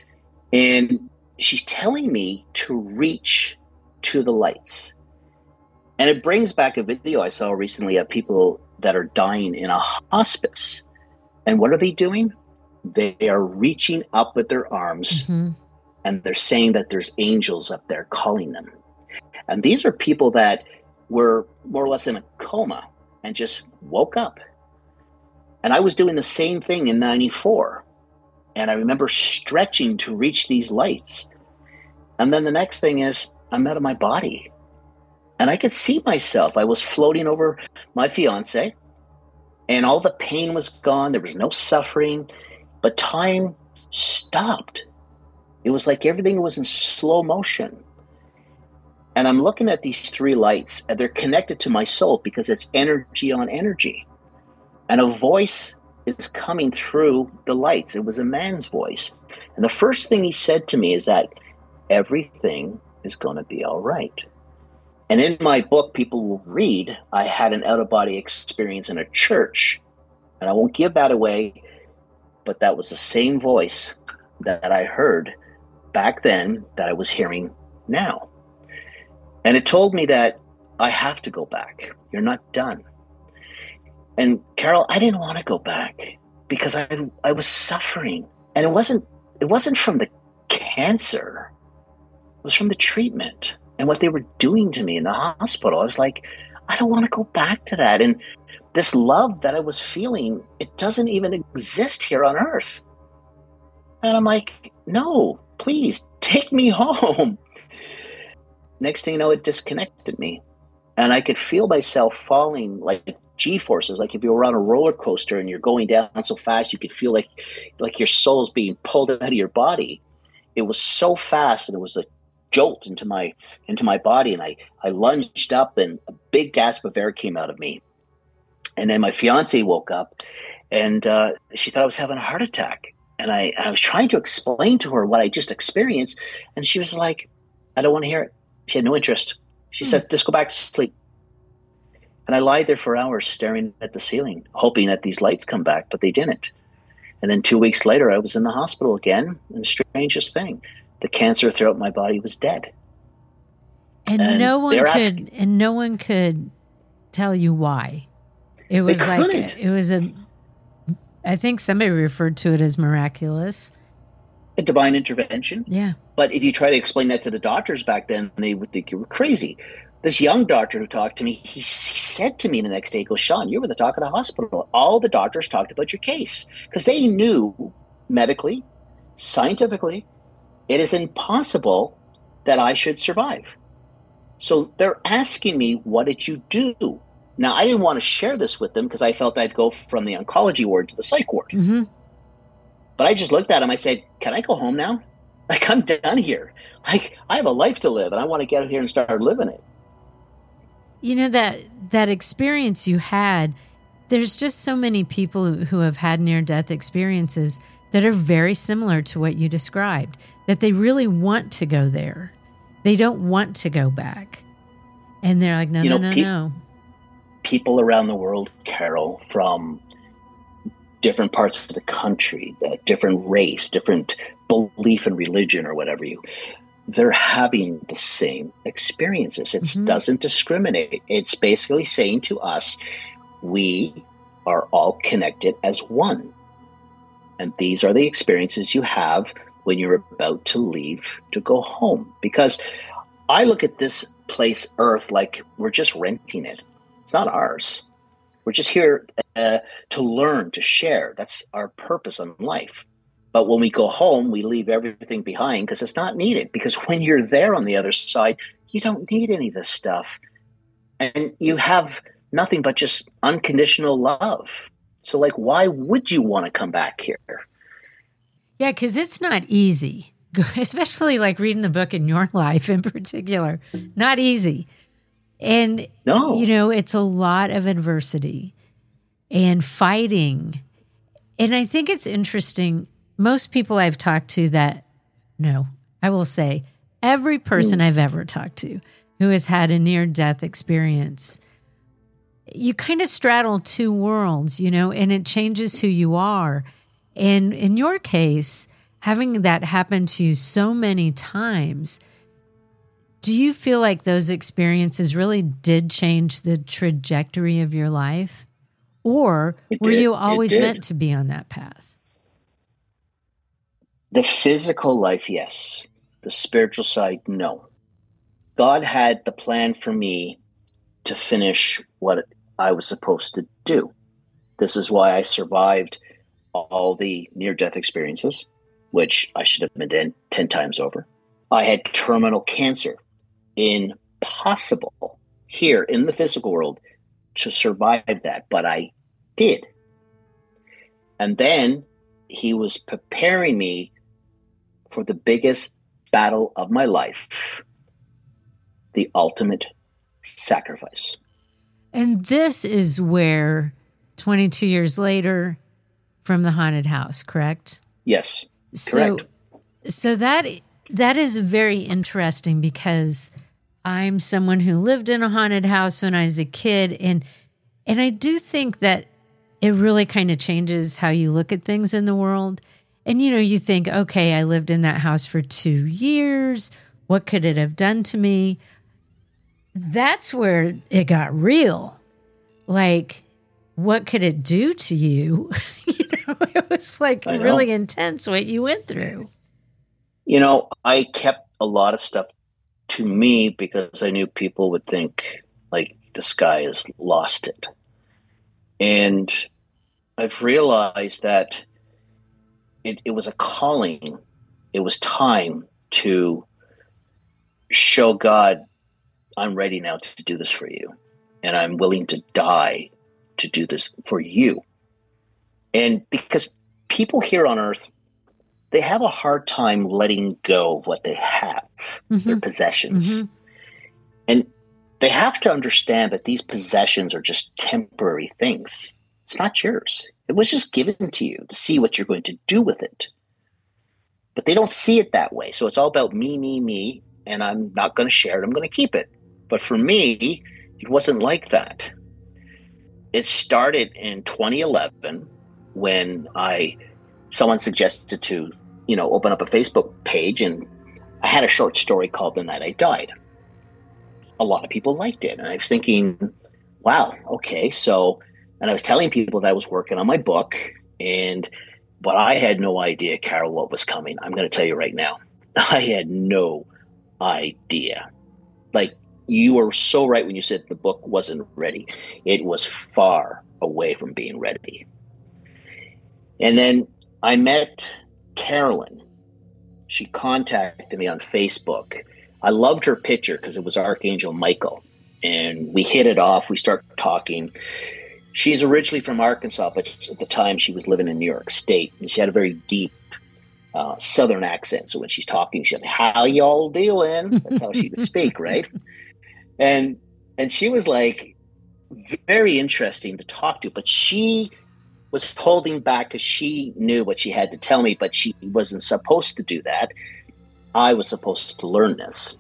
[SPEAKER 6] And she's telling me to reach to the lights. And it brings back a video I saw recently of people that are dying in a hospice. And what are they doing? They are reaching up with their arms, mm-hmm. and they're saying that there's angels up there calling them. And these are people that were more or less in a coma and just woke up. And I was doing the same thing in ninety-four. And I remember stretching to reach these lights. And then the next thing is I'm out of my body. And I could see myself. I was floating over my fiance, and all the pain was gone. There was no suffering, but time stopped. It was like everything was in slow motion. And I'm looking at these three lights, and they're connected to my soul because it's energy on energy. And a voice is coming through the lights. It was a man's voice. And the first thing he said to me is that everything is going to be all right. And in my book, people will read, I had an out-of-body experience in a church. And I won't give that away, but that was the same voice that I heard back then that I was hearing now. And it told me that I have to go back. You're not done. And Carol, I didn't want to go back because I I was suffering. And it wasn't it wasn't from the cancer. It was from the treatment and what they were doing to me in the hospital. I was like, I don't want to go back to that. And this love that I was feeling, it doesn't even exist here on earth. And I'm like, no, please take me home. Next thing you know, it disconnected me. And I could feel myself falling like G-forces, like if you were on a roller coaster and you're going down so fast, you could feel like like your soul is being pulled out of your body. It was so fast, and it was a jolt into my into my body, and I, I lunged up, and a big gasp of air came out of me. And then my fiance woke up, and uh, she thought I was having a heart attack. And I, I was trying to explain to her what I just experienced, and she was like, I don't want to hear it. She had no interest. She hmm. said, just go back to sleep. And I lied there for hours staring at the ceiling, hoping that these lights come back, but they didn't. And then two weeks later, I was in the hospital again. And the strangest thing, the cancer throughout my body was dead.
[SPEAKER 5] And, and no one could, asking, and no one could tell you why. It was like, a, it was a, I think somebody referred to it as miraculous.
[SPEAKER 6] A divine intervention.
[SPEAKER 5] Yeah.
[SPEAKER 6] But if you try to explain that to the doctors back then, they would think you were crazy. This young doctor who talked to me, he, he said to me the next day, he goes, Sean, you were the talk of the hospital. All the doctors talked about your case because they knew medically, scientifically, it is impossible that I should survive. So they're asking me, what did you do? Now, I didn't want to share this with them because I felt I'd go from the oncology ward to the psych ward.
[SPEAKER 5] Mm-hmm.
[SPEAKER 6] But I just looked at him. I said, can I go home now? Like, I'm done here. Like, I have a life to live, and I want to get out here and start living it.
[SPEAKER 5] You know, that that experience you had, there's just so many people who have had near-death experiences that are very similar to what you described, that they really want to go there. They don't want to go back. And they're like, no,
[SPEAKER 6] you
[SPEAKER 5] no,
[SPEAKER 6] know,
[SPEAKER 5] no,
[SPEAKER 6] pe-
[SPEAKER 5] no.
[SPEAKER 6] People around the world, Carol, from different parts of the country, the different race, different belief in religion or whatever you, they're having the same experiences. It mm-hmm. doesn't discriminate. It's basically saying to us, we are all connected as one. And these are the experiences you have when you're about to leave to go home. Because I look at this place, Earth, like we're just renting it. It's not ours. We're just here uh, to learn, to share. That's our purpose in life. But when we go home, we leave everything behind because it's not needed. Because when you're there on the other side, you don't need any of this stuff. And you have nothing but just unconditional love. So, like, why would you want to come back here?
[SPEAKER 5] Yeah, because it's not easy, especially like reading the book in your life in particular. Not easy. And,
[SPEAKER 6] no.
[SPEAKER 5] you know, it's a lot of adversity and fighting. And I think it's interesting. Most people I've talked to that, no, I will say every person mm. I've ever talked to who has had a near-death experience, you kind of straddle two worlds, you know, and it changes who you are. And in your case, having that happen to you so many times, do you feel like those experiences really did change the trajectory of your life? Or
[SPEAKER 6] It
[SPEAKER 5] were
[SPEAKER 6] did.
[SPEAKER 5] you
[SPEAKER 6] It
[SPEAKER 5] always
[SPEAKER 6] did.
[SPEAKER 5] meant to be on that path?
[SPEAKER 6] The physical life, yes. The spiritual side, no. God had the plan for me to finish what I was supposed to do. This is why I survived all the near-death experiences, which I should have been dead ten times over. I had terminal cancer. Impossible here in the physical world to survive that, but I did. And then he was preparing me for the biggest battle of my life, the ultimate sacrifice.
[SPEAKER 5] And this is where twenty-two years later from the haunted house, correct?
[SPEAKER 6] Yes,
[SPEAKER 5] So,
[SPEAKER 6] correct.
[SPEAKER 5] so that that is very interesting because I'm someone who lived in a haunted house when I was a kid, and and I do think that it really kind of changes how you look at things in the world. And, you know, you think, okay, I lived in that house for two years. What could it have done to me? That's where it got real. Like, what could it do to you? You know, it was like really intense what you went through.
[SPEAKER 6] You know, I kept a lot of stuff to me because I knew people would think, like, this guy has lost it. And I've realized that it, it was a calling. It was time to show God, I'm ready now to do this for you. And I'm willing to die to do this for you. And because people here on earth, they have a hard time letting go of what they have, mm-hmm. their possessions. Mm-hmm. And they have to understand that these possessions are just temporary things. It's not yours. It was just given to you to see what you're going to do with it. But they don't see it that way. So it's all about me, me, me, and I'm not going to share it. I'm going to keep it. But for me, it wasn't like that. It started in twenty eleven when I someone suggested to, you know, open up a Facebook page, and I had a short story called The Night I Died. A lot of people liked it. And I was thinking, wow, okay. So, and I was telling people that I was working on my book, and but I had no idea, Carol, what was coming. I'm going to tell you right now. I had no idea. Like, you were so right when you said the book wasn't ready. It was far away from being ready. And then I met Carolyn. She contacted me on Facebook. I loved her picture because it was Archangel Michael. And we hit it off. We started talking. She's originally from Arkansas, but at the time she was living in New York State. And she had a very deep uh, Southern accent. So when she's talking, she's like, how y'all doing? That's how she would speak, right? And and she was like very interesting to talk to, but she was holding back because she knew what she had to tell me, but she wasn't supposed to do that. I was supposed to learn this.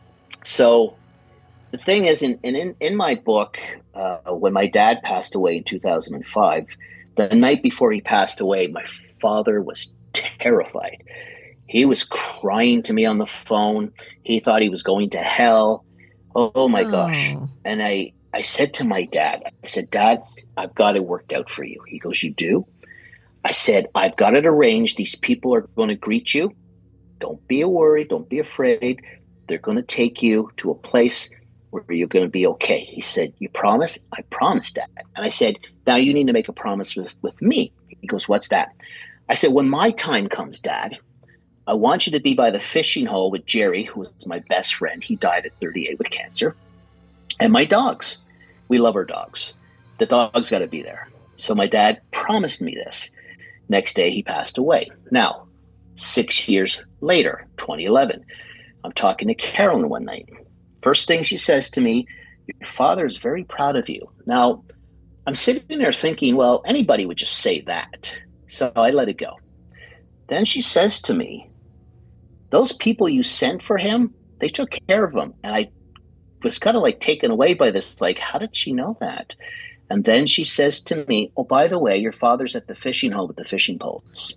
[SPEAKER 6] So the thing is, in in, in my book, uh, when my dad passed away in two thousand five, the night before he passed away, my father was terrified. He was crying to me on the phone. He thought he was going to hell. Oh, oh my oh. gosh. And I, I said to my dad, I said, Dad, I've got it worked out for you. He goes, you do? I said, I've got it arranged. These people are going to greet you. Don't be worried. Don't be afraid. They're going to take you to a place where you're going to be okay. He said, you promise? I promised, Dad. And I said, now you need to make a promise with, with me. He goes, what's that? I said, when my time comes, Dad, I want you to be by the fishing hole with Jerry, who was my best friend. He died at thirty-eight with cancer. And my dogs. We love our dogs. The dogs got to be there. So my dad promised me this. Next day, he passed away. Now, six years later, twenty eleven, I'm talking to Carolyn one night. First thing she says to me, your father is very proud of you. Now, I'm sitting there thinking, well, anybody would just say that. So I let it go. Then she says to me, those people you sent for him, they took care of him. And I was kind of like taken away by this, like, how did she know that? And then she says to me, oh, by the way, your father's at the fishing hole with the fishing poles.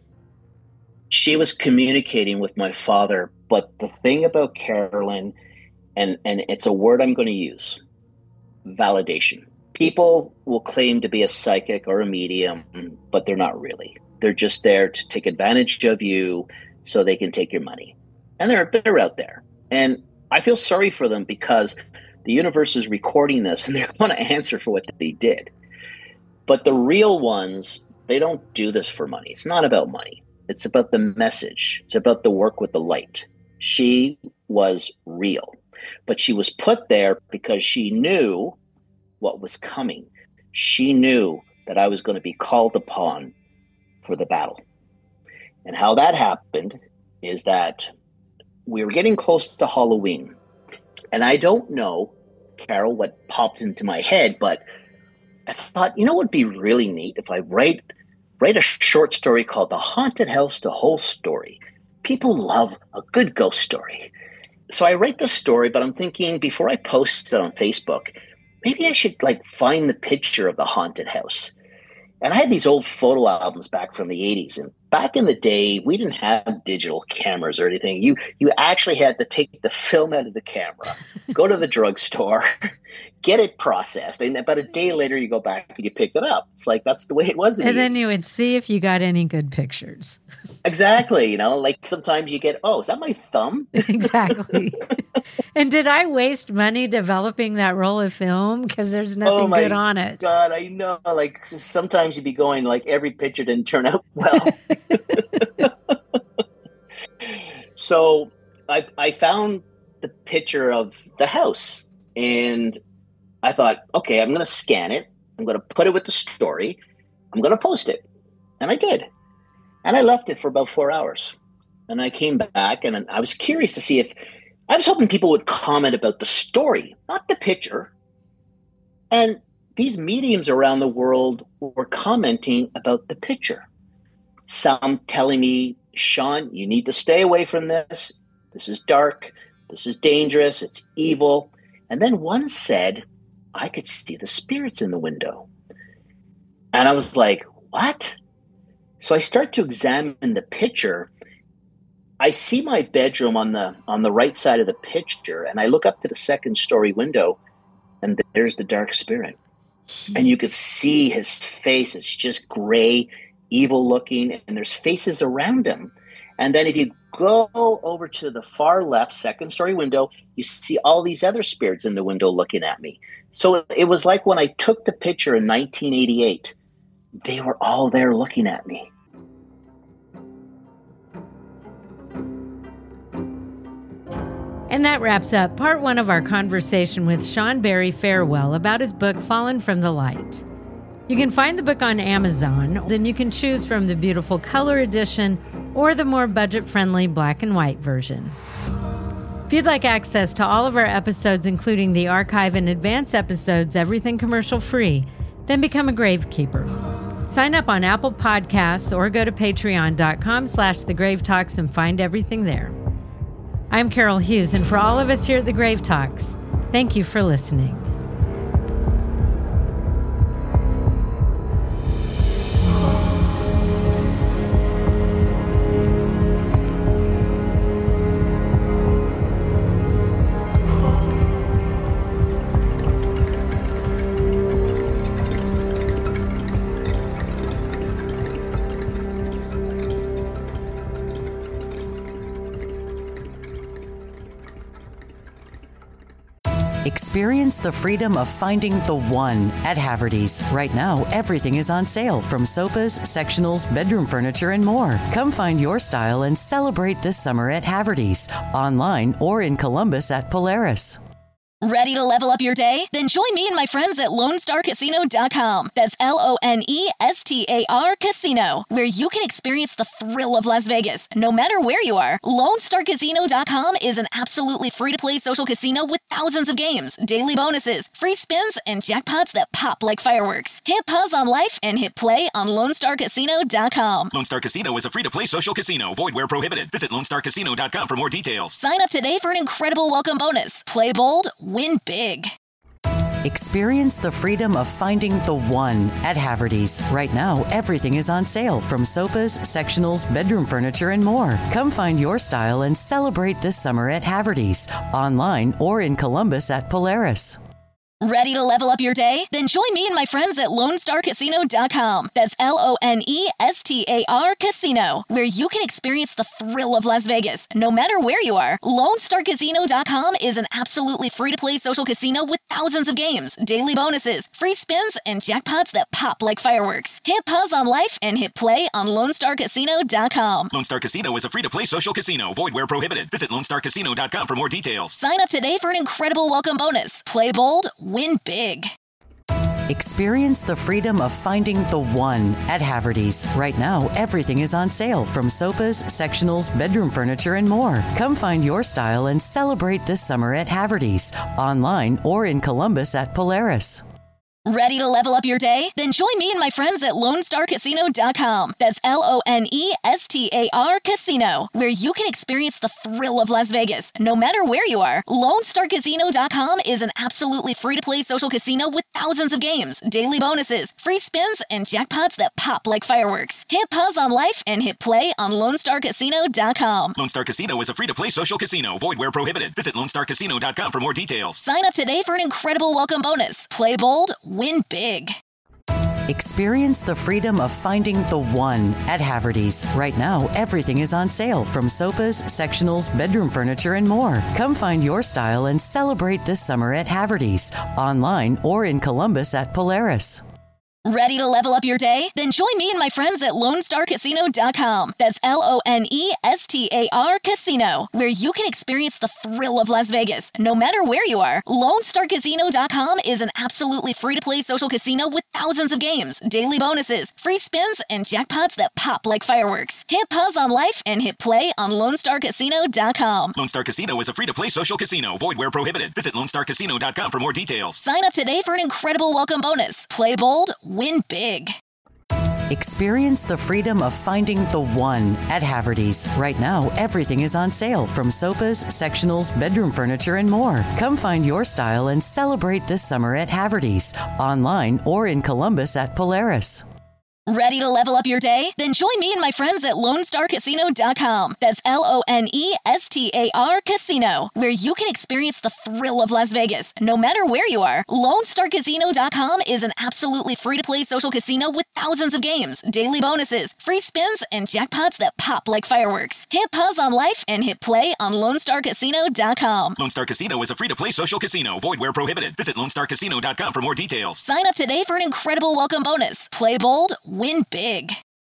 [SPEAKER 6] She was communicating with my father. But the thing about Carolyn, and, and it's a word I'm going to use, validation. People will claim to be a psychic or a medium, but they're not really. They're just there to take advantage of you so they can take your money. And they're, they're out there. And I feel sorry for them because the universe is recording this and they're going to answer for what they did. But the real ones, they don't do this for money. It's not about money. It's about the message. It's about the work with the light. She was real, but she was put there because she knew what was coming. She knew that I was going to be called upon for the battle. And how that happened is that we were getting close to Halloween. And I don't know, Carol, what popped into my head, but I thought, you know what would be really neat if I write write a short story called The Haunted House, The Whole Story. People love a good ghost story. So I write the story, but I'm thinking before I post it on Facebook, maybe I should like find the picture of the haunted house. And I had these old photo albums back from the eighties. And back in the day, we didn't have digital cameras or anything. You you actually had to take the film out of the camera, go to the drugstore, get it processed. And about a day later, you go back and you pick it up. It's like, that's the way it was. In
[SPEAKER 5] and
[SPEAKER 6] the
[SPEAKER 5] then
[SPEAKER 6] eighties.
[SPEAKER 5] You would see if you got any good pictures.
[SPEAKER 6] Exactly. You know, like sometimes you get, oh, is that my thumb?
[SPEAKER 5] Exactly. And did I waste money developing that roll of film? Because there's nothing
[SPEAKER 6] oh my
[SPEAKER 5] good on it.
[SPEAKER 6] God, I know. Like sometimes you'd be going like every picture didn't turn out well. So I I found the picture of the house and I thought, okay, I'm going to scan it. I'm going to put it with the story. I'm going to post it. And I did. And I left it for about four hours. And I came back and I was curious to see if, I was hoping people would comment about the story, not the picture. And these mediums around the world were commenting about the picture. Some telling me, Sean, you need to stay away from this. This is dark. This is dangerous. It's evil. And then one said, I could see the spirits in the window. And I was like, what? So I start to examine the picture. I see my bedroom on the on the right side of the picture, and I look up to the second story window, and there's the dark spirit. And you could see his face. It's just gray, evil looking, and there's faces around him. And then if you go over to the far left second story window, you see all these other spirits in the window looking at me. So it was like when I took the picture in nineteen eighty-eight, they were all there looking at me.
[SPEAKER 5] And that wraps up part one of our conversation with Sean Barry Farewell about his book, Fallen from the Light. You can find the book on Amazon, then you can choose from the beautiful color edition or the more budget-friendly black and white version. If you'd like access to all of our episodes, including the archive and advance episodes, everything commercial-free, then become a Gravekeeper. Sign up on Apple Podcasts or go to patreon.com slash The Grave Talks and find everything there. I'm Carol Hughes, and for all of us here at The Grave Talks, thank you for listening.
[SPEAKER 4] Experience the freedom of finding the one at Haverty's. Right now, everything is on sale, from sofas, sectionals, bedroom furniture, and more. Come find your style and celebrate this summer at Haverty's, online or in Columbus at Polaris.
[SPEAKER 2] Ready to level up your day? Then join me and my friends at Lone Star Casino dot com. That's L O N E S T A R Casino, where you can experience the thrill of Las Vegas, no matter where you are. Lone Star Casino dot com is an absolutely free-to-play social casino with thousands of games, daily bonuses, free spins, and jackpots that pop like fireworks. Hit pause on life and hit play on Lone Star Casino dot com.
[SPEAKER 3] Lone Star Casino is a free-to-play social casino. Void where prohibited. Visit Lone Star Casino dot com for more details.
[SPEAKER 2] Sign up today for an incredible welcome bonus. Play bold, win big.
[SPEAKER 4] Experience the freedom of finding the one at Haverty's. Right now, everything is on sale, from sofas, sectionals, bedroom furniture, and more. Come find your style and celebrate this summer at Haverty's, online or in Columbus at Polaris.
[SPEAKER 2] Ready to level up your day? Then join me and my friends at Lone Star Casino dot com. That's L O N E S T A R Casino, where you can experience the thrill of Las Vegas, no matter where you are. Lone Star Casino dot com is an absolutely free-to-play social casino with thousands of games, daily bonuses, free spins, and jackpots that pop like fireworks. Hit pause on life and hit play on Lone Star Casino dot com.
[SPEAKER 3] Lone Star Casino is a free-to-play social casino. Void where prohibited. Visit Lone Star Casino dot com for more details.
[SPEAKER 2] Sign up today for an incredible welcome bonus. Play bold, win big.
[SPEAKER 4] Experience the freedom of finding the one at Haverty's. Right now, everything is on sale, from sofas, sectionals, bedroom furniture, and more. Come find your style and celebrate this summer at Haverty's, online or in Columbus at Polaris.
[SPEAKER 2] Ready to level up your day? Then join me and my friends at Lone Star Casino dot com. That's L O N E S T A R Casino, where you can experience the thrill of Las Vegas, no matter where you are. Lone Star Casino dot com is an absolutely free-to-play social casino with thousands of games, daily bonuses, free spins, and jackpots that pop like fireworks. Hit pause on life and hit play on Lone Star Casino dot com.
[SPEAKER 3] Lone Star Casino is a free-to-play social casino. Void where prohibited. Visit Lone Star Casino dot com for more details.
[SPEAKER 2] Sign up today for an incredible welcome bonus. Play bold, win big.
[SPEAKER 4] Experience the freedom of finding the one at Haverty's. Right now, everything is on sale, from sofas, sectionals, bedroom furniture, and more. Come find your style and celebrate this summer at Haverty's, online or in Columbus at Polaris.
[SPEAKER 2] Ready to level up your day? Then join me and my friends at Lone Star Casino dot com. That's L O N E S T A R Casino, where you can experience the thrill of Las Vegas, no matter where you are. Lone Star Casino dot com is an absolutely free-to-play social casino with thousands of games, daily bonuses, free spins, and jackpots that pop like fireworks. Hit pause on life and hit play on Lone Star Casino dot com.
[SPEAKER 3] Lone Star Casino is a free-to-play social casino. Void where prohibited. Visit Lone Star Casino dot com for more details.
[SPEAKER 2] Sign up today for an incredible welcome bonus. Play bold, win big.
[SPEAKER 4] Experience the freedom of finding the one at Haverty's. Right now, everything is on sale, from sofas, sectionals, bedroom furniture, and more. Come find your style and celebrate this summer at Haverty's, online or in Columbus at Polaris.
[SPEAKER 2] Ready to level up your day? Then join me and my friends at Lone Star Casino dot com. That's L O N E S T A R Casino, where you can experience the thrill of Las Vegas, no matter where you are. Lone Star Casino dot com is an absolutely free-to-play social casino with thousands of games, daily bonuses, free spins, and jackpots that pop like fireworks. Hit pause on life and hit play on Lone Star Casino dot com.
[SPEAKER 3] Lone Star Casino is a free-to-play social casino. Void where prohibited. Visit Lone Star Casino dot com for more details.
[SPEAKER 2] Sign up today for an incredible welcome bonus. Play bold, win big.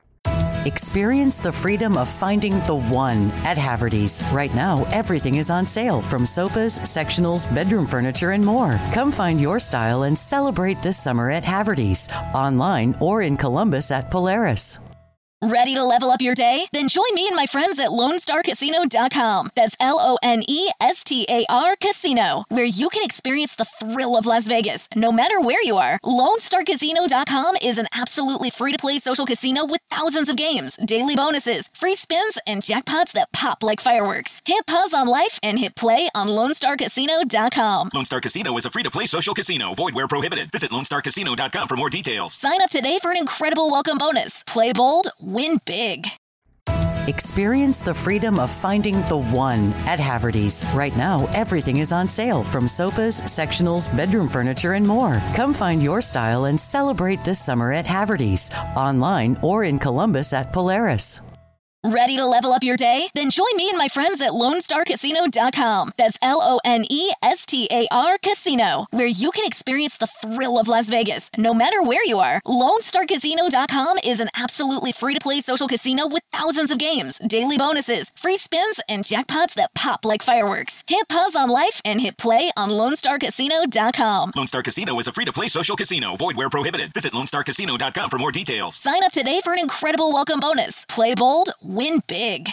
[SPEAKER 4] Experience the freedom of finding the one at Haverty's. Right now, everything is on sale, from sofas, sectionals, bedroom furniture, and more. Come find your style and celebrate this summer at Haverty's, online or in Columbus at Polaris.
[SPEAKER 2] Ready to level up your day? Then join me and my friends at Lone Star Casino dot com. That's L O N E S T A R Casino, where you can experience the thrill of Las Vegas, no matter where you are. Lone Star Casino dot com is an absolutely free-to-play social casino with thousands of games, daily bonuses, free spins, and jackpots that pop like fireworks. Hit pause on life and hit play on Lone Star Casino dot com.
[SPEAKER 3] Lone Star Casino is a free-to-play social casino. Void where prohibited. Visit Lone Star Casino dot com for more details.
[SPEAKER 2] Sign up today for an incredible welcome bonus. Play bold, win big.
[SPEAKER 4] Experience the freedom of finding the one at Haverty's. Right now, everything is on sale, from sofas, sectionals, bedroom furniture, and more. Come find your style and celebrate this summer at Haverty's, online or in Columbus at Polaris.
[SPEAKER 2] Ready to level up your day? Then join me and my friends at Lone Star Casino dot com. That's L O N E S T A R Casino, where you can experience the thrill of Las Vegas, no matter where you are. Lone Star Casino dot com is an absolutely free-to-play social casino with thousands of games, daily bonuses, free spins, and jackpots that pop like fireworks. Hit pause on life and hit play on Lone Star Casino dot com.
[SPEAKER 3] Lone Star Casino is a free-to-play social casino. Void where prohibited. Visit Lone Star Casino dot com for more details.
[SPEAKER 2] Sign up today for an incredible welcome bonus. Play bold, win big.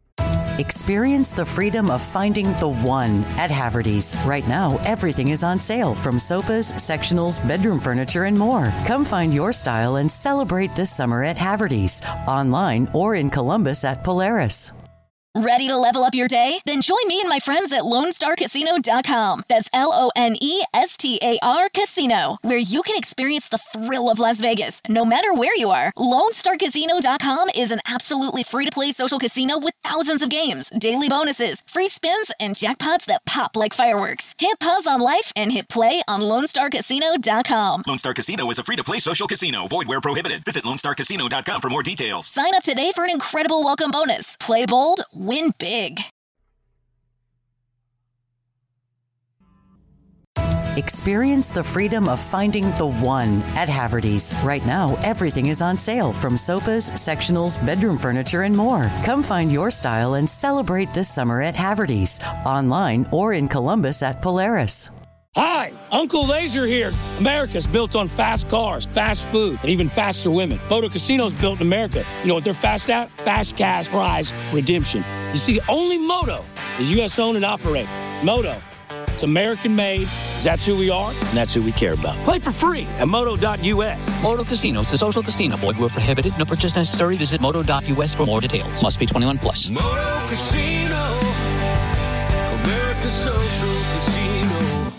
[SPEAKER 4] Experience the freedom of finding the one at Haverty's. Right now, everything is on sale, from sofas, sectionals, bedroom furniture, and more. Come find your style and celebrate this summer at Haverty's, online or in Columbus at Polaris.
[SPEAKER 2] Ready to level up your day? Then join me and my friends at Lone Star Casino dot com. That's L O N E S T A R Casino, where you can experience the thrill of Las Vegas, no matter where you are. Lone Star Casino dot com is an absolutely free-to-play social casino with thousands of games, daily bonuses, free spins, and jackpots that pop like fireworks. Hit pause on life and hit play on Lone Star Casino dot com.
[SPEAKER 3] Lone Star Casino is a free-to-play social casino. Void where prohibited. Visit Lone Star Casino dot com for more details.
[SPEAKER 2] Sign up today for an incredible welcome bonus. Play bold, win big.
[SPEAKER 4] Experience the freedom of finding the one at Haverty's. Right now, everything is on sale, from sofas, sectionals, bedroom furniture, and more. Come find your style and celebrate this summer at Haverty's, online or in Columbus at Polaris.
[SPEAKER 7] Hi, Uncle Laser here. America's built on fast cars, fast food, and even faster women. Moto Casino's built in America. You know what they're fast at? Fast cash prize redemption. You see, only Moto is U S owned and operated. Moto, it's American made. That's who we are, and that's who we care about. Play for free at moto dot U S.
[SPEAKER 8] Moto Casinos, the social casino. Void where prohibited. No purchase necessary. Visit moto dot U S for more details. Must be twenty-one plus.
[SPEAKER 9] Moto Casino, America's social casino.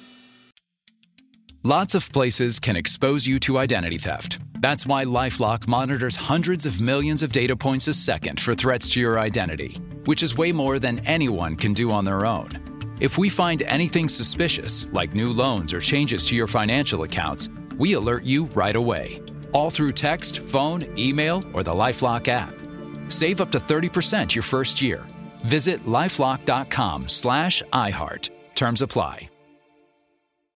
[SPEAKER 10] Lots of places can expose you to identity theft. That's why LifeLock monitors hundreds of millions of data points a second for threats to your identity, which is way more than anyone can do on their own. If we find anything suspicious, like new loans or changes to your financial accounts, we alert you right away, all through text, phone, email, or the LifeLock app. Save up to thirty percent your first year. Visit lifelock dot com slash iHeart. Terms apply.